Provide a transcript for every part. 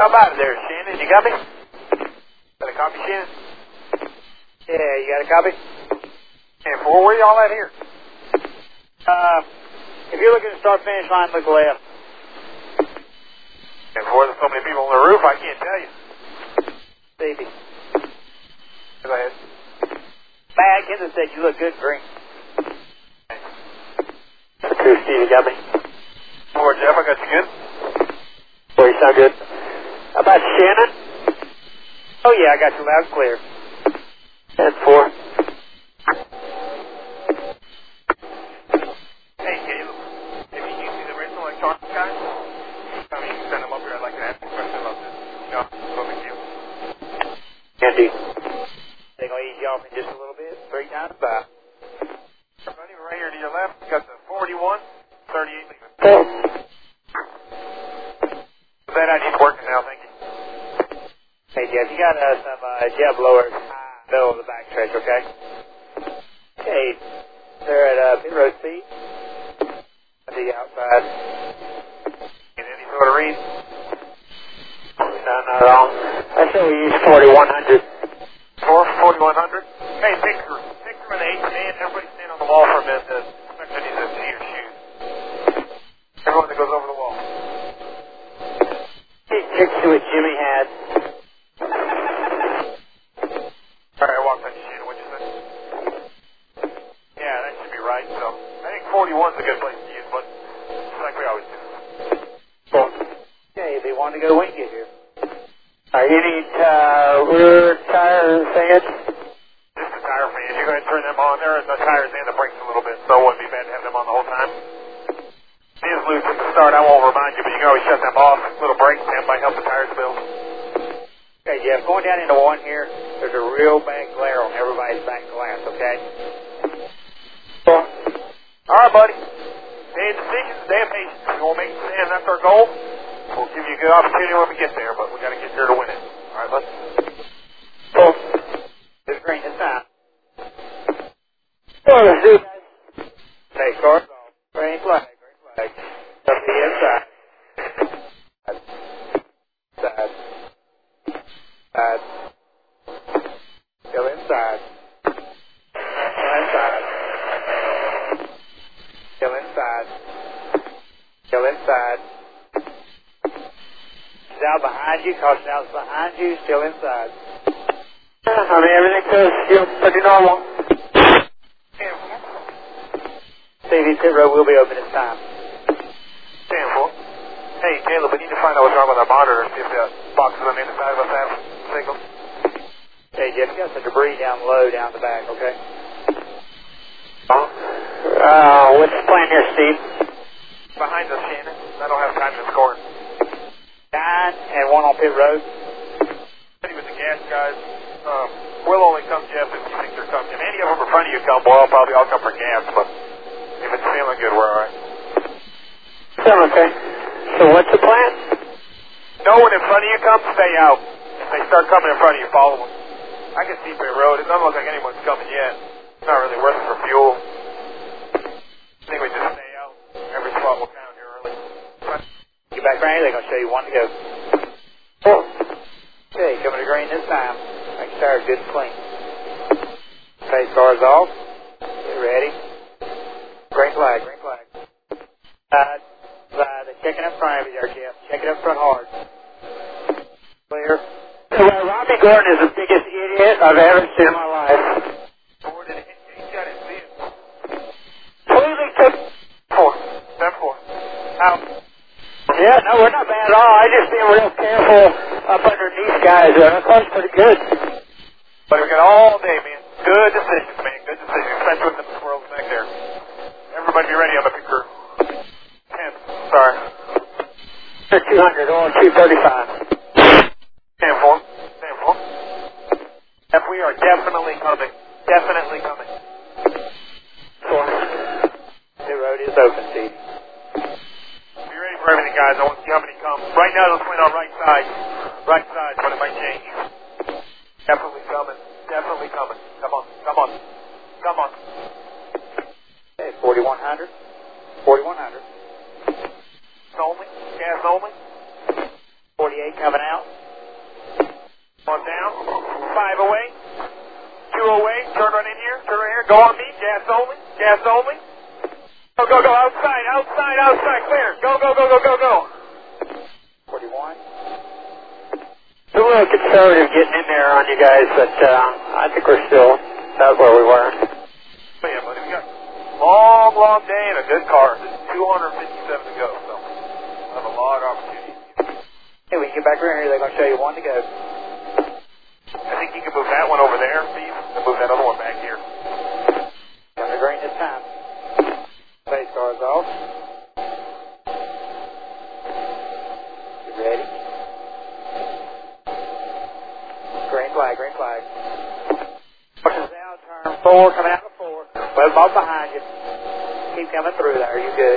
How about it there, Shannon? You got me? Got a copy, Shannon? Yeah, you got a copy? And where y'all at here? If you're looking to start finish line, look left. And there's so many people on the roof, I can't tell you. Stevie. Go ahead. Back in said you look good, green. Two, Steve, you got me? More, Jeff, I got you good? Boy, you sound good. How about Shannon? Oh, yeah, I got you loud and clear. 10-4. Hey, Caleb, if you see the Rachel Electronics guys, I mean, you can send them up here. I'd like to ask you a question about this. You know, no big deal. Andy. They're going to ease you off in just a little bit. 3 times by. Everybody, right here to your left, you got the 41, 38 leaving. Oh. That ID's working now, thank you. Hey, Jeff, you got some jet blowers middle of the back stretch, okay? Okay, they're at pit road speed. On the outside. Get any sort of read? No, not at all. I say we use 4100. 4100? Hey, Victor and the 8th man, everybody stand on the wall for a minute to inspect any of the see your shoes. Everyone that goes over the wall. He kicks to what Jimmy had. Alright, I walked on you, Shannon, what'd you say? Yeah, that should be right, so I think 41's a good place to use, but it's like we always do. Cool. Okay, they want to go wing it here. You need rear tire fans? Just the tire fans, you go ahead and turn them on. There are the tires and the brakes a little bit, so it wouldn't be bad to have them on the whole time. It is loose at the start, I won't remind you, but you can always shut them off. Little brakes, that might help the tires build. Okay, Jeff, going down into 1 here, there's a real bad glare on everybody's back glass, okay? Cool. Alright, buddy. Day of decisions, day of patience. You want to make it stand, that's our goal. We'll give you a good opportunity when we get there, but we got to get there to win it. Alright, bud? Cool. It's green this time. Oh, let's do it, guys. Okay, cars off. Green flag, green flag. Up the inside. Side. Side. Still inside. Still inside. Still inside. Still inside. Out behind you, caution out behind you, still inside. I mean, everything feels pretty normal. Stevie, pit road will be open this time. 10-4. Hey, Caleb, we need to find out what's wrong with our monitor, see if the boxes on the inside of us have signal. Hey, Jeff, you got some debris down low, down the back, okay? What's the plan here, Steve? Behind us, Shannon. I don't have time to score. 9 and 1 on pit road. Ready with the gas, guys. We'll only come, Jeff, if you think they're coming. If any of them in front of you come, well, probably I'll come for gas, but if it's feeling good, we're alright. Sound okay. So what's the plan? No one in front of you comes, stay out. If they start coming in front of you, follow them. I can see Bay Road. It doesn't look like anyone's coming yet. It's not really worth it for fuel. I think we just stay out. Every spot will count here early. Get back right, they're going to show you 1 to go. Cool. Okay, coming to green this time. Make sure tires good and clean. Okay, cars off. Get ready. Green flag, green flag. Side. They're checking up front of you there, Jeff. Check it up front hard. Clear. Robbie Gordon is the biggest idiot I've ever seen in my life. Forward and hit. You got it. See it. Completely took 4. 7-4. Out. Yeah, no, we're not bad at all. I just being real careful up underneath guys. Our car's pretty good. But we got all day, man. Good decisions, man. Good decisions. Especially with the squirrels back there. Everybody be ready on the picture. 10. Sorry. 200 or 235. 10-4. 10-4. If we are definitely coming. Definitely coming. 4. The road is open, Steve. Be ready for everything, guys. I want to see how many come. Right now, let's win our right side. Right side, but it might change. Definitely coming. Definitely coming. Come on. Come on. Come on. Okay, 4100. 4100. Only. Gas only. 48 38 coming out. On down. 5 away. 2 away. Turn right in here. Turn right here. Go on me. Gas only. Gas only. Go, go, go. Outside, outside, outside. Clear. Go, go, go, go, go, go. 41. It's a little conservative getting in there on you guys, but I think we're still about where we were. But yeah, buddy, we got a long, long day and a good car. There's 257 to go, so we'll have a lot of opportunities. Hey, when you get back around here, they're going to show you one to go. I think you can move that one over there, Steve, and move that other one back here. Under green this time. Base car's off. You ready? Green flag, green flag. Horses down, turn 4, coming out of 4. Web off behind you. Keep coming through there, you good.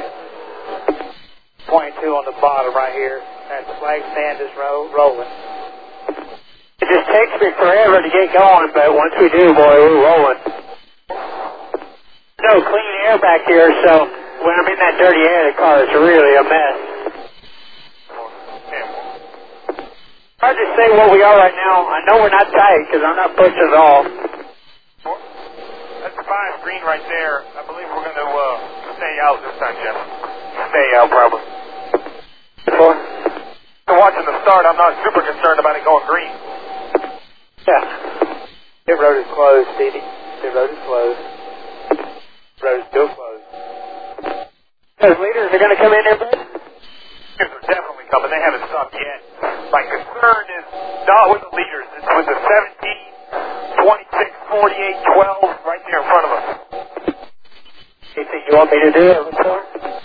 22 on the bottom right here. As the flag stand is rolling. It just takes me forever to get going, but once we do, boy, we're rolling. No clean air back here, so when I'm in that dirty air, the car is really a mess. Hard to say what we are right now. I know we're not tight because I'm not pushing at all. That's 5 green right there. I believe we're going to stay out this time, Jeff. Stay out, probably. After watching the start, I'm not super concerned about it going green. Yeah. Pit road is closed, Stevie. Pit road is closed. Road is still closed. Those leaders are going to come in there, bud? Leaders are definitely coming. They haven't stopped yet. My concern is not with the leaders. It's with the 17, 26, 48, 12 right there in front of us. You think you want me to do it before?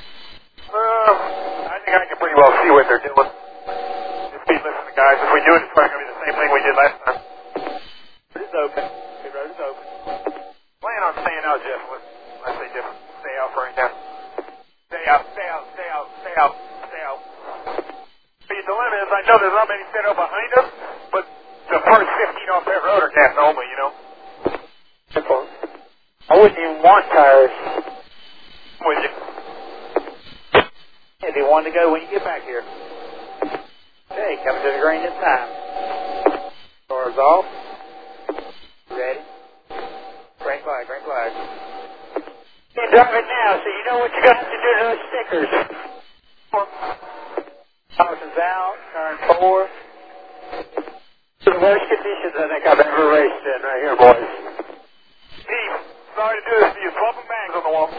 I think I can pretty well see what they're doing. Just be listening, guys. If we do it, it's probably going to be the same thing we did last time. Road is open. The road is open. Plan on staying out, Jeff. Let's say different. Stay out for right now. Stay out, stay out, stay out, stay out, stay out. The dilemma is I know there's not many set out behind us, but the first 15 off that road are gas only, you know? Simple. I wouldn't even want tires. Would you? It'd be one to go when you get back here. Okay, coming to the green this time. Doors off. Ready? Green flag, green flag. You're driving now, so you know what you're going to have to do to those stickers. Horses out, turn 4. The worst conditions I think I've ever raced in right here, boys. Steve, sorry to do this to you. Swapping bags on the wall.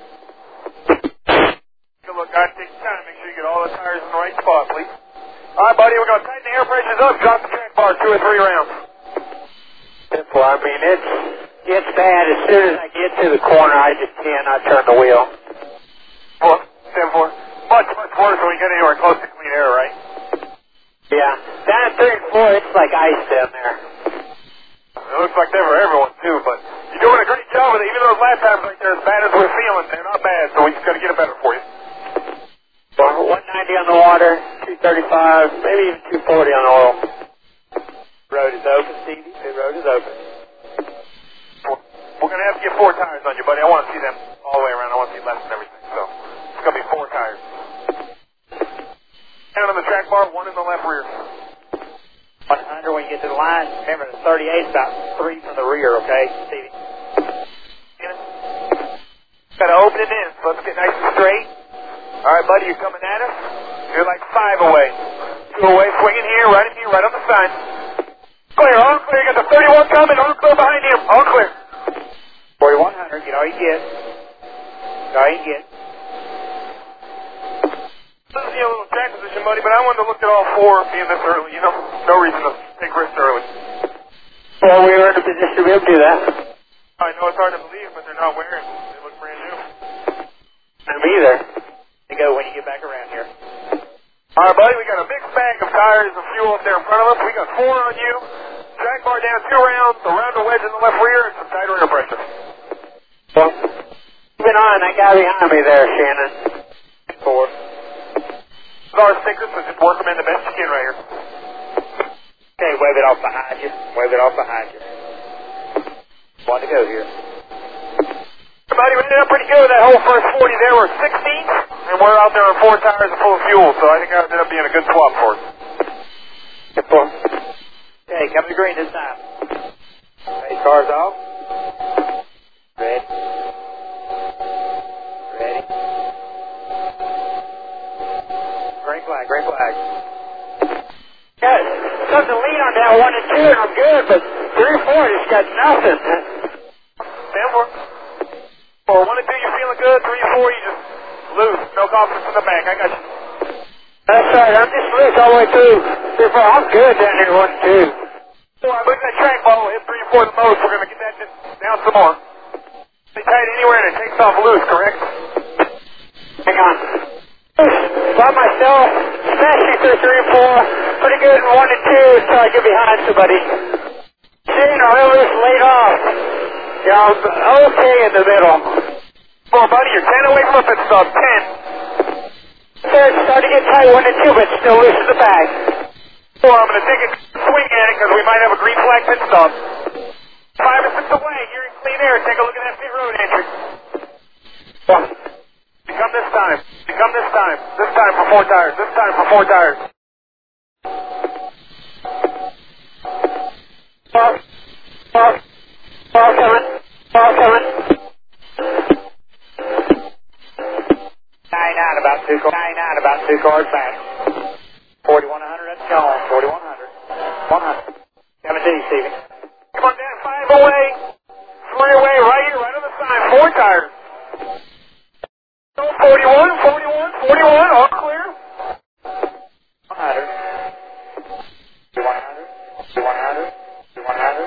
Take a look, guys. Take your time. Make sure you get all the tires in the right spot, please. All right, buddy. We're going to tighten the air pressures up. Drop the track bar 2 or 3 rounds. Simple. I mean, it's bad. As soon as I get to the corner, I just cannot turn the wheel. 4, 10, 4. Much, much worse when we get anywhere close to clean air, right? Yeah. Down at 3 and 4, it's like ice down there. It looks like they were everyone, too, but you're doing a great job with it. Even those lap times right there, as bad as we're feeling, they're not bad, so we just got to get it better for you. 190 on the water, 235, maybe even 240 on the oil. Road is open, Stevie. The road is open. We're going to have to get 4 tires on you, buddy. I want to see them all the way around. I want to see less and everything, so it's going to be 4 tires. Down on the track bar, 1 in the left rear. 100 when you get to the line. Remember, the 38 is about 3 from the rear, okay, Stevie? Got to open it in, so let's get nice and straight. All right, buddy, you're coming at us. You're like 5 away. 2 away, swinging here, right in here, right on the side. Clear, all clear. You got the 31 coming, all clear behind him. All clear. 4100, get all you get. Get all you get. This is a little track position, buddy, but I wanted to look at all 4 being this early. You know, no reason to take risks early. Well, we were in a position to be able to do that. I know it's hard to believe, but they're not wearing. They look brand new. Me either. To go when you get back around here. All right, buddy, we got a mixed bag of tires and fuel up there in front of us. We got 4 on you. Track bar down 2 rounds, around the wedge in the left rear, and some tighter air pressure. Well, keep an eye on that guy behind me there, Shannon. 4. Our stickers, so just work them in the best you can right here. Okay, wave it off behind you. Wave it off behind you. 1 to go here. Buddy, we ended up pretty good with that whole first 40 there. We're 16th, and we're out there on 4 tires and full of fuel, so I think that ended up being a good swap for us. coming to green this time. Race cars off. Ready. Ready. Green flag, green flag. Got something to lean on that 1 and 2, and I'm good, but 3 or 4 just got nothing. Stand for 1 and 2, you're feeling good. 3 and 4, you just loose. No confidence in the back. I got you. That's right. I'm just loose all the way through. 3 or 4. I'm good down here 1 and 2. So I look at that track ball, hit 3 and 4 the most. We're going to get that down some more. They tight anywhere and it takes off loose, correct? Hang on. By myself, especially through 3 and 4. Pretty good in 1 and 2 until I get behind somebody. Seeing a real loose laid off. Yeah, I'm okay in the middle. Come on, buddy, you're 10 away from a pit stop. 10. Third, starting to get tight 1 and 2, but still loose in the back. Well, I'm going to take a swing at it because we might have a green flag pit stop. 5 or 6 away, you're in clean air. Take a look at that pit road entry. Come this time. Come this time. This time for 4 tires. This time for 4 tires. Ball coming. Ball coming. 99 about 2 cars back. 4100, that's gone. 4100. 100. Coming to you, Stevie. Come on down. 5 away. 3 away. Right here, right on the sign. 4 tires. 41, all clear. 100. 100. 100. 100.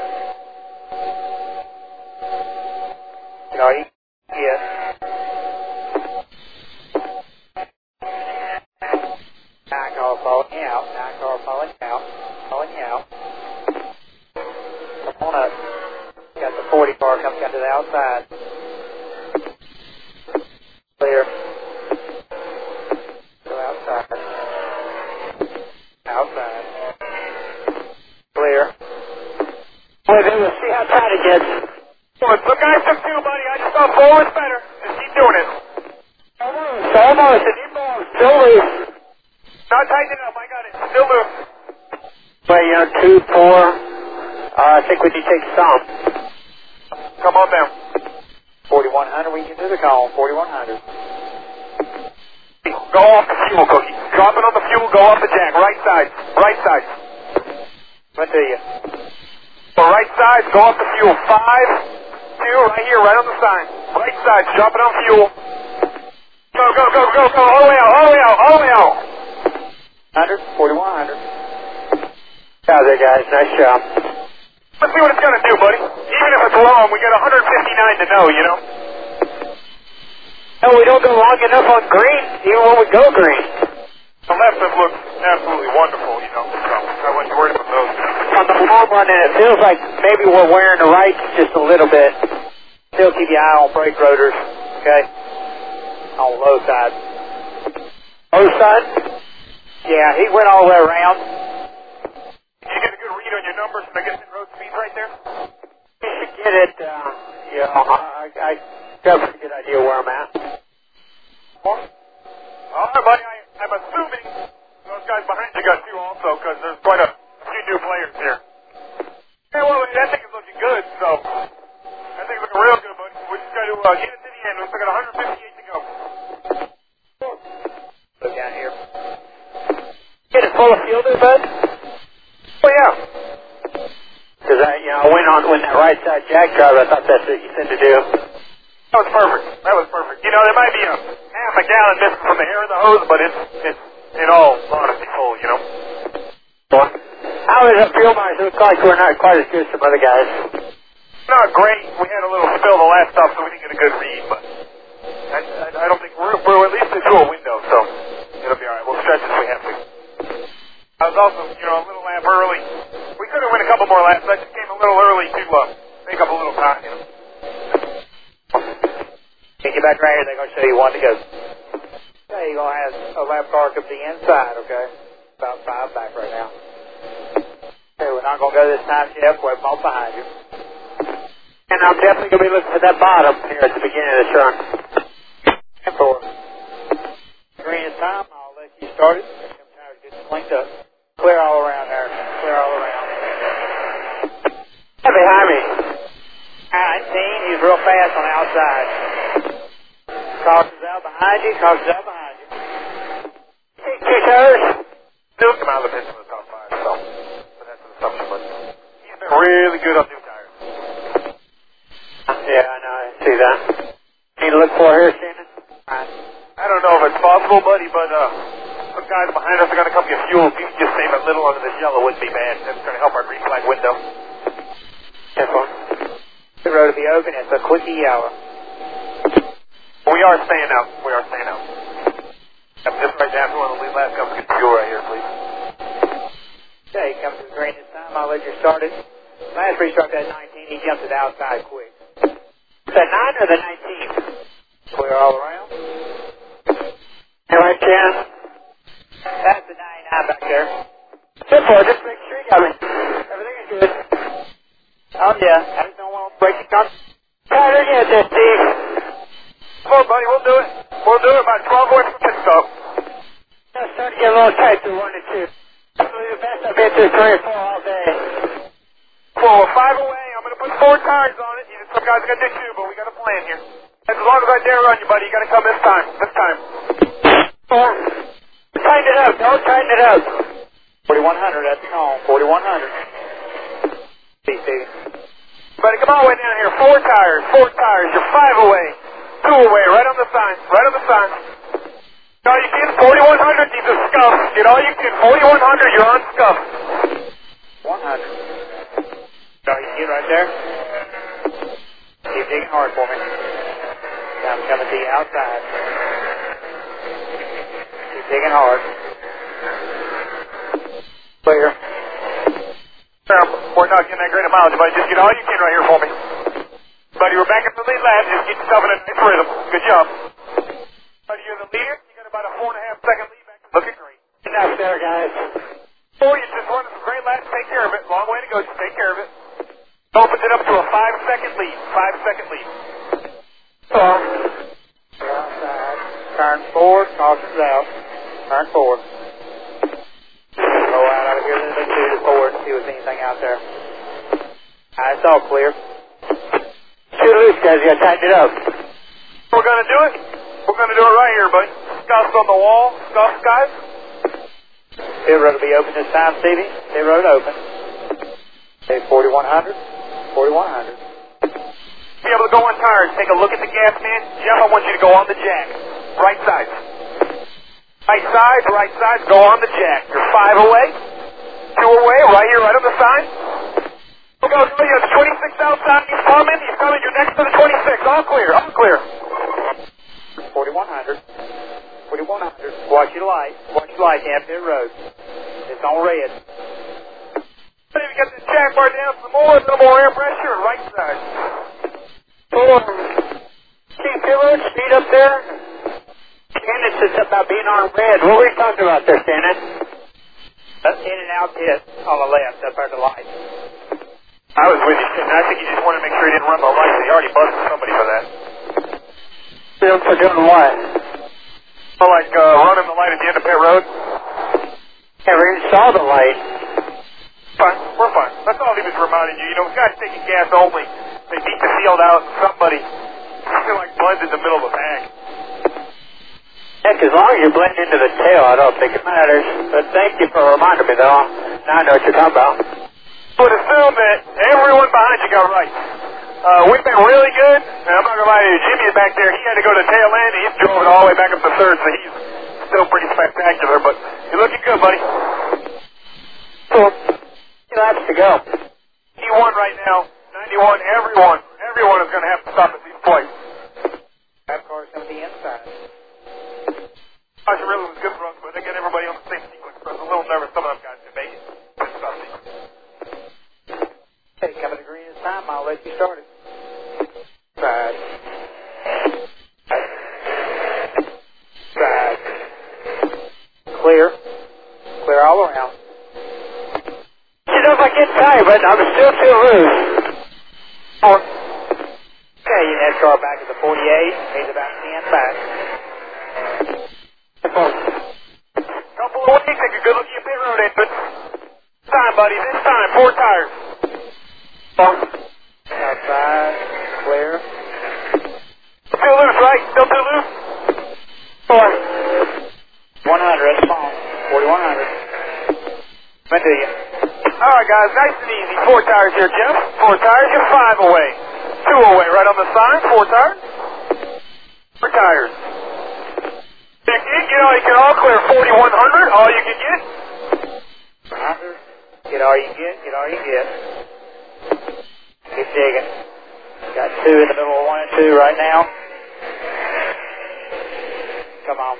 No, yes. Nine car following you out. 9 car following you out. Following you out. Come on up. Got the 40 car coming down to the outside. Clear. Go outside. Outside. Clear. Well, then we'll see how tight it gets. Look, guys, took 2, buddy. I just thought 4 was better. Just keep doing it. Almost. The deep ball is still loose. Not tighten it up. I got it. Still loose. But, 2, 4. I think we need to take some. Come on down. 4100, we can do the call. 4100. Go off the fuel, Cookie. Drop it on the fuel. Go off the jack. Right side. Right side. What do you? So right side. Go off the fuel. 5, 2. Right here. Right on the sign. Right side. Drop it on fuel. Go. All the way out. 100. 4100. How's it, guys? Nice job. Let's see what it's going to do, buddy. Even if it's long, we got 159 to know, you know? No, we don't go long enough on green, even when we go green. The left has looked absolutely wonderful, you know, so I wasn't worried about those. On the long run, and it feels like maybe we're wearing the rights just a little bit. Still keep your eye on brake rotors, okay? On the low side. Low side? Yeah, he went all the way around. Did you get a good read on your numbers? Did I get the road speed right there? You should get it, I got a pretty good idea where I'm at. All right, buddy, I'm assuming those guys behind you got 2 also, because there's quite a few new players here. Hey, well, that thing is looking good, so that thing's looking real good, buddy. We just got to get it to the end. We've still got 158 to go. Look down here. Get it full of fuel there, bud? Oh, yeah. Because I went on when that right side jack drive. I thought that's what you said to do. That was perfect. You know, there might be a half a gallon missing from the air in the hose, but it's in all honesty full, you know. How is it fuel mileage? It looks like we're not quite as good as some other guys. Not great. We had a little spill the last stop, so we didn't get a good read, but I don't think we're at least into a window, so it'll be all right. We'll stretch it if we have to. I was also, a little lap early. We could have went a couple more laps. I just came a little early to make up a little time, you know. Can't get back right here. They're going to show you 1 to go. Okay, you're going to have a lap car come to the inside, okay? About 5 back right now. Okay, we're not going to go this time, Jeff. We're off behind you. And I'm definitely going to be looking for that bottom here at the beginning of this run. And 4. Green is time. I'll let you start it. Them tires get linked up. Clear all around there. Clear all around. fast on the outside. Caution's out behind you. Caution's out behind you. Take 2 tires. Still come out of the pits in the top 5, so. But that's an assumption, but he's been really good on new tires. Yeah, I know. I see that. Need to look for here, Shannon? I don't know if it's possible, buddy, but some guys behind us are going to come get fuel. If you can just save a little under this yellow, wouldn't be bad. That's going to help our green flag window. The road will be open. It's a quickie hour. We are staying out. We are staying out. Yep, just right down to one of the lead last comes get fuel right here, please. Okay, comes to the green this time. I'll let you start it. Last restart that 19. He jumped it outside quick. The 9 or the 19? Clear all around. All right, Jan. That's the 99 back there. Simple, just make sure you got it. Everything is good. Oh, yeah. I just don't want to break the car. Tighter yet, that Steve. Come on, buddy, we'll do it. We'll do it about 12 away from pit stop. It's starting to get a little tight through 1 and 2. Probably the best I've been through 3 or 4 all day. Well, we're 5 away. I'm going to put 4 tires on it. Some guys are going to do 2, but we got a plan here. As long as I dare run you, buddy, you got to come this time. This time. Tighten it up. Don't tighten it up. 4100, that's the call. 4100. See, Steve. Buddy, come all the way down here. 4 tires. 4 tires. You're 5 away. 2 away. Right on the sign. Right on the sign. Get all you can. 4100. These are scuffs. Get all you can. 4100. You're on scuff. 100. So you get right there. Keep digging hard for me. I'm coming to you outside. Keep digging hard. Clear. We're not getting that great of mileage, buddy. Just get all you can right here for me. Buddy, we're back at the lead lap. Just get yourself in a nice rhythm. Good job. Buddy, you're the leader. You got about a 4.5 second lead back. Looking great. Enough there, guys. You just running some great laps. Take care of it. Long way to go. Just take care of it. Opens it up to a 5-second lead. 5-second lead. Outside. Turn forward. Caution's out. Turn forward. Go out of here a little bit to the forward and see if there's anything out there. It's all clear. Too loose, guys. You got to tighten it up. We're going to do it. We're going to do it right here, buddy. Scuffs on the wall. Scuffs, guys. Pit road will be open this time, Stevie. Pit road open. Okay, 4100. 4100. Be able to go on tires. Take a look at the gas man. Jeff, I want you to go on the jack. Right side. Right side, right side. Go on the jack. You're 5 away. 2 away. Right here, right on the sign. We'll go. You have 26 outside. He's coming. He's coming. You're next to the 26. All clear. All clear. 4100. 4100. Watch your light. Watch your light down pit road. It's on red. If you get this jack bar down some more, a little more air pressure. Right side. Keep pit road speed up there. Shannon says about being on red. What were you talking about there, Shannon? In and out pit on the left up at the light. I was with you, Shannon. I think you just wanted to make sure you didn't run the lights. You already busted somebody for that. Still for doing what? Oh, like running the light at the end of pit road? Yeah, we saw the light. Fine. We're fine. That's all he was reminding you. You know, guys taking gas only. They beat the field out and somebody like blends in the middle of the bag. Heck, as long as you blend into the tail, I don't think it matters. But thank you for reminding me, though. Now I know what you're talking about. I would assume that everyone behind you got right. We've been really good, and I'm not going to lie to you, Jimmy's back there. He had to go to tail end, and he's drove it all the way back up to third, so he's still pretty spectacular, but you're looking good, buddy. Cool. 2 laps to go. 91 right now, 91, everyone is going to have to stop at least twice. Lap car's going to be inside. Gosh, it really was good for us, but they get everybody on the same sequence, so I was a little nervous some of them guys could make it. Okay, coming to green this time, I'll let you start it. Side. Side. Clear. Clear all around. You know, if I get tired, but I'm still too loose. Okay, you next car back at the 48. He's about 10 back. Couple of weeks, take a good look at your pit road entrance. This time, buddy, this time, 4 tires. Outside, clear. tight. Still too loose? 4. 100, that's fine. 4100. When do you? All right, guys, nice and easy. 4 tires here, Jeff. 4 tires, you're 5 away. 2 away, right on the sign. 4 tires. 4 tires. You know, you can all clear 4100, all you can get. 100. Get all you get, get all you get. Keep digging. Got 2 in the middle of 1 and 2 right now. Come on.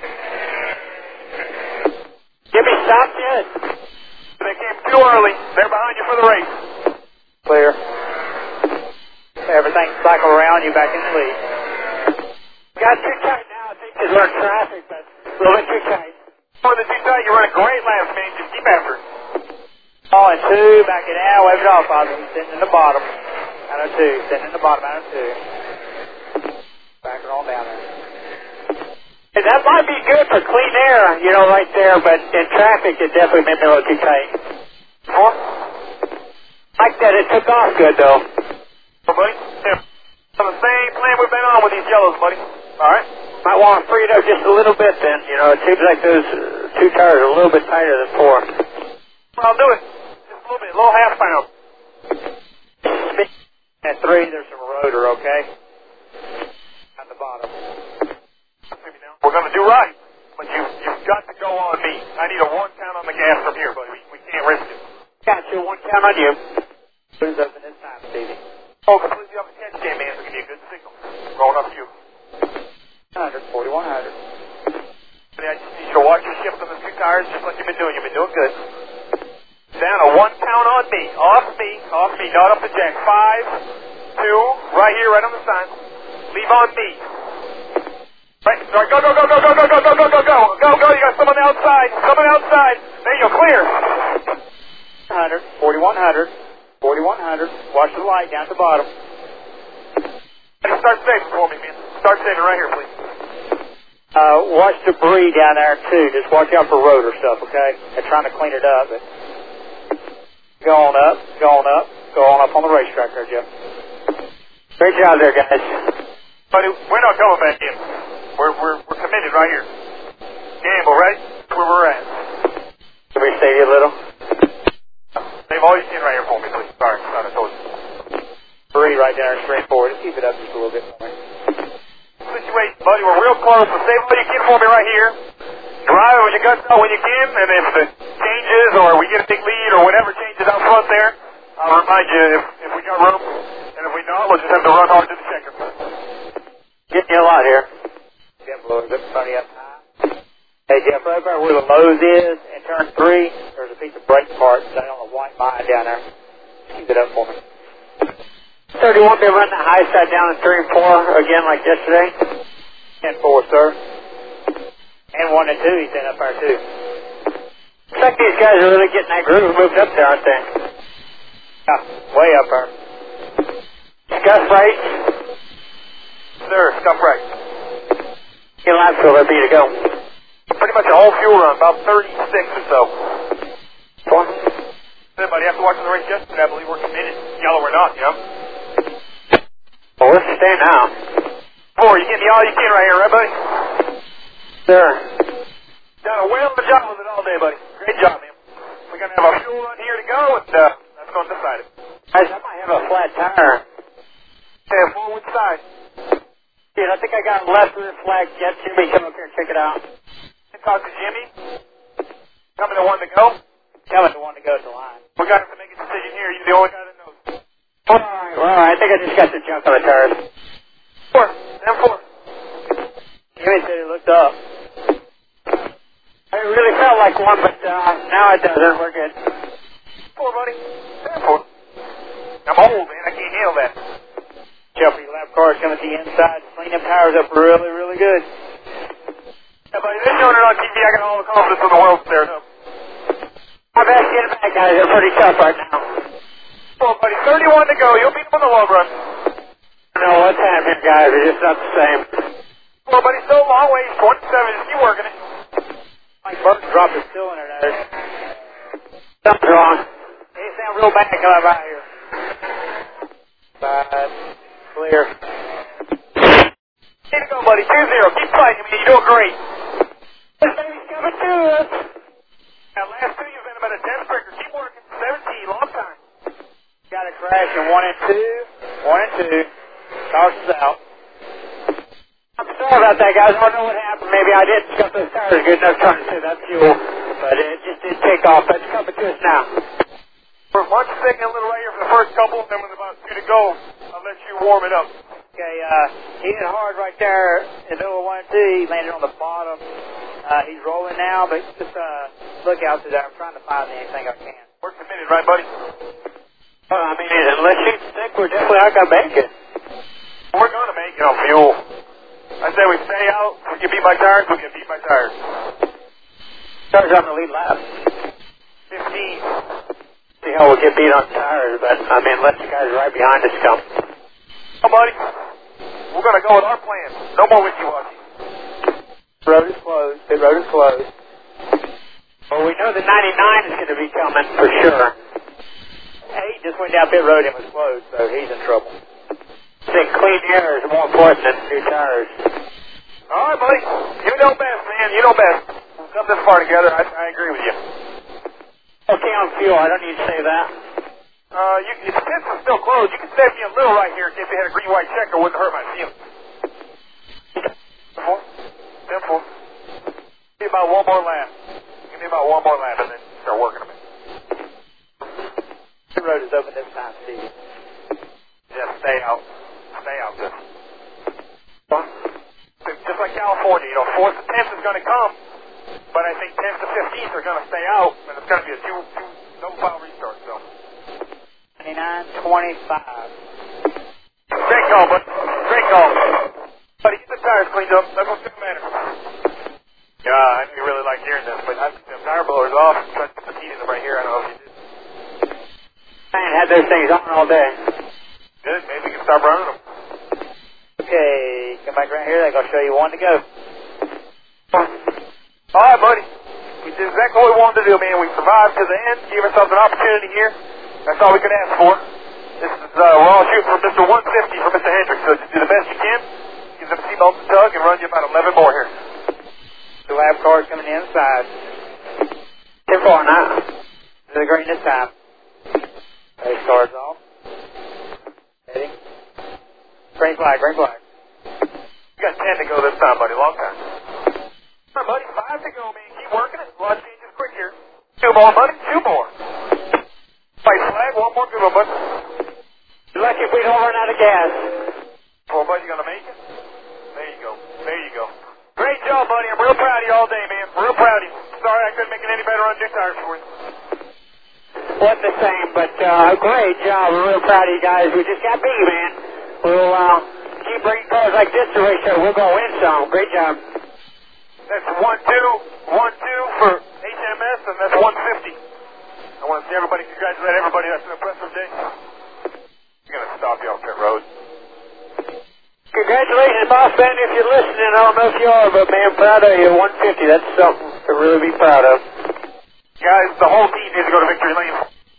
Give me stop yet. They came too early. They're behind you for the race. Clear. Everything cycle around, you back in the lead. Got too tight now. I think there's more traffic, but a little bit too tight. More than too tight, you run a great lap, man. Just keep after it. Oh, and 2, back it out, wave it off, Ozzy. Sitting in the bottom. Out of 2, sitting in the bottom, out of 2. Back it on down there. Hey, that might be good for clean air, you know, right there, but in traffic, it definitely made me a little too tight. Huh? Like that, it took off good, though. Oh, buddy. Yeah. On the same plan we've been on with these yellows, buddy. All right? Might want to free it up just a little bit then. You know, it seems like those 2 tires are a little bit tighter than 4. Well, I'll do it. Just a little bit. A little half pound. At 3, there's some rotor, okay? At the bottom. We're going to do right. But you've got to go on me. I need a 1 count on the gas from here, buddy. We can't risk it. Got you. 1 count on you. Who's open this time, Stevie? Oh, completely off the catch cam, man. So give me a good signal. Rolling up to you. 100, 4100. I just need you to watch your shift on the 2 tires just like you've been doing. You've been doing good. Down a 1 count on me. Off me. Not up the jack. 5, 2, right here, right on the sign. Leave on me. Right, sorry, go. Go. You got someone outside. There you go, clear. 100, 4100, 4100. Watch the light down at the bottom. Start saving for me, man. Start saving right here, please. Watch debris down there, too. Just watch out for rotor stuff, okay? They're trying to clean it up, but go on up on the racetrack there, Jeff. Great job there, guys. Buddy, we're not going back in. We're committed right here. Gamble, right? That's where we're at. Can we save you a little? Save all you can right here for me, please. Sorry, I told you. 3 right there, straight forward. Keep it up just a little bit more. Situation, buddy. We're real close, so save all you can for me right here. Drive it with your guts out when you can, and if it changes or we get a big lead or whatever changes out front there, I'll remind you if we got room, and if we don't, we'll just have to run hard to the checker. Getting you a lot here. Jeff, a little bit in front of you up high. Hey, Jeff, right there where the Lowe's is, in turn 3, there's a piece of brake part sitting on the white line down there. Keep it up for me. 31, they run the high side down in 3 and 4 again like yesterday. 10-4, sir. And 1 and 2, he's in up there, too. Looks like these guys are really getting that groove moved up there, aren't they? Yeah, way up there. Scuff right? Sir, scuff right. Get a lap fill, they're ready to go. Pretty much a whole fuel run, about 36 or so. 4. Everybody, after watching the race yesterday, I believe we're committed, yellow or not, you know? Well, let's stay now. 4, you give me all you can right here, right, buddy? Sir. Done a whale of a job with it all day, buddy. Great job, man. We're going to have a fuel run here to go, and that's going to decide it. Guys, I might have a flat tire. Okay, 4 which side? Dude, I think I got a left rear flag. Get Jimmy, come up here and check it out. Talk to Jimmy. Coming to 1 to go. Coming to 1 to go to the line. We got to make a decision here. You're the only guy that knows. All right, I think I just got the junk on the tires. 4. Then 4. Jimmy said he looked up. It really felt like 1, but now it doesn't. We're good. 4, buddy. Then 4. I'm old, man. I can't handle that. Jeff, your lap car's coming to the inside. Clean them tires up really, really good. Yeah, buddy, they're showing it on TV. I got all the confidence in the world there. So. I best get it back, guys. They're pretty tough right now. 4, buddy. 31 to go. You'll beat them on the long run. No, what's happening, guys? It's just not the same. 4, buddy. Still a long ways. 27. Just keep working it. Mike Burke dropped his cylinder there. Something's wrong. They sound real bad coming out here. 5. Clear. Need to go, buddy. 2-0. Keep fighting, man. You're doing great. This baby's coming to us. That last two, you've been about a 10 striker. Keep working. 17. Long time. Got a crash in 1 and 2. 1 and 2. Caution's out. I'm sorry about that, guys. I don't know what happened. Maybe I didn't scuff those tires good enough trying to save that fuel. But it just didn't take off. But it's coming to us now. For 1 second, a little right here for the first couple. Then with about 2 to go, I'll let you warm it up. Okay, he hit hard right there in the middle of 1 and 2. He landed on the bottom. He's rolling now, but just look out to there. I'm trying to find anything I can. We're committed, right, buddy? I mean, unless you think we're definitely not going to make it. We're going to make it on fuel. I say we stay out. We get beat by tires. We get beat by tires. Tires on the lead lap. 15. See how we'll get beat on tires, but I mean, unless the guys right behind us come. Oh, buddy. We're going to go with our plan. No more wishy-washy. Road is closed. The road is closed. Well, we know the 99 is going to be coming for sure. He just went down pit road and was closed, so he's in trouble. I think clean air is more important than new tires. All right, buddy. You know best, man. You know best. We've come this far together. I agree with you. Okay on fuel. I don't need to say that. If the pits are still closed, you can save me a little right here if you had a green-white checker. It wouldn't hurt my feelings. Simple. Give me about one more lap. Give me about one more lap and then start working them in. The road is open this time, Steve. Yeah, stay out. Stay out, just. Just like California, 4th to 10th is going to come, but I think 10th to 15th are going to stay out, and it's going to be a no-foul restart, so. 29-25. Great call, bud. Great call. Buddy, get the tires cleaned up. That's what's going to matter. Yeah, I know you really like hearing this, but I took them tire blowers off and tried to put some heat in them right here. I don't know if you did. I ain't had those things on all day. Good. Maybe we can start running them. Okay, come back around here. They're going to show you 1 to go. All right, buddy. We did exactly what we wanted to do, man. We survived to the end, gave ourselves an opportunity here. That's all we could ask for. This is, we're all shooting for Mr. 150 for Mr. Hendricks, so just do the best you can. Give them seatbelts a tug and run you about 11 more here. The lab car's coming inside. 10-4 now. To the green this time. Race car's off. Ready? Green flag, green flag. You got 10 to go this time, buddy. Long time. All right, buddy. 5 to go, man. Keep working it. Launch changes quick here. 2 more, buddy. 2 more. White flag. 1 more. Good one, buddy. You're lucky if we don't run out of gas. Well, buddy, you going to make it? There you go. There you go. Great job, buddy. I'm real proud of you all day, man. Real proud of you. Sorry I couldn't make it any better on new tires for you. Wasn't the same, but great job. We're real proud of you guys. We just got beat, man. We'll keep bringing cars like this to race show. We're going to win some. Great job. That's 1-2 for HMS, and that's 150. I want to see everybody, congratulate everybody. That's an impressive day. I'm going to stop you off pit road. Congratulations, Boss Ben, if you're listening. I don't know if you are, but man, proud of you. 150, that's something to really be proud of. Guys, the whole team needs to go to victory lane.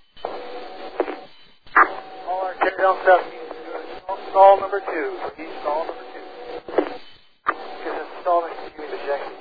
All our tear down stuff needs to go to stall number 2. Stall number 2. Because it's stalling, you need to check.